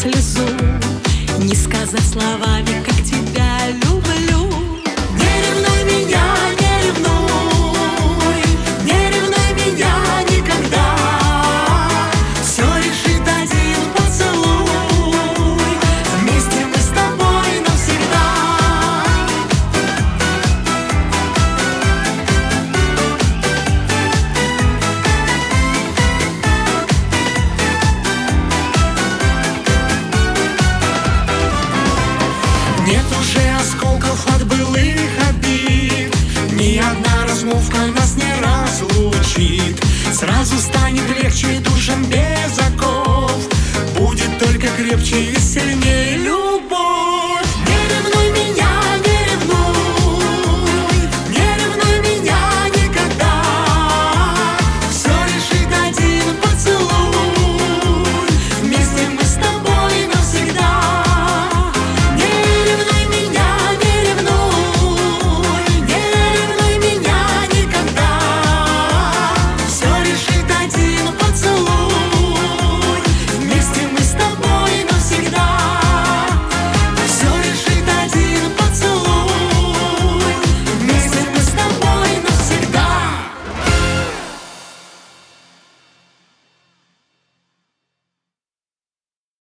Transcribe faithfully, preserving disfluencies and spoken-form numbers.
слезу, не сказать словами, как тебя люблю. Не ревнуй меня, не ревнуй, не ревнуй меня никогда. Все решит один поцелуй, вместе мы с тобой навсегда. Нет уже осколков от былых обид, ни одна размолвка нас не разлучит. Сразу станет легче душам без оков, будет только крепче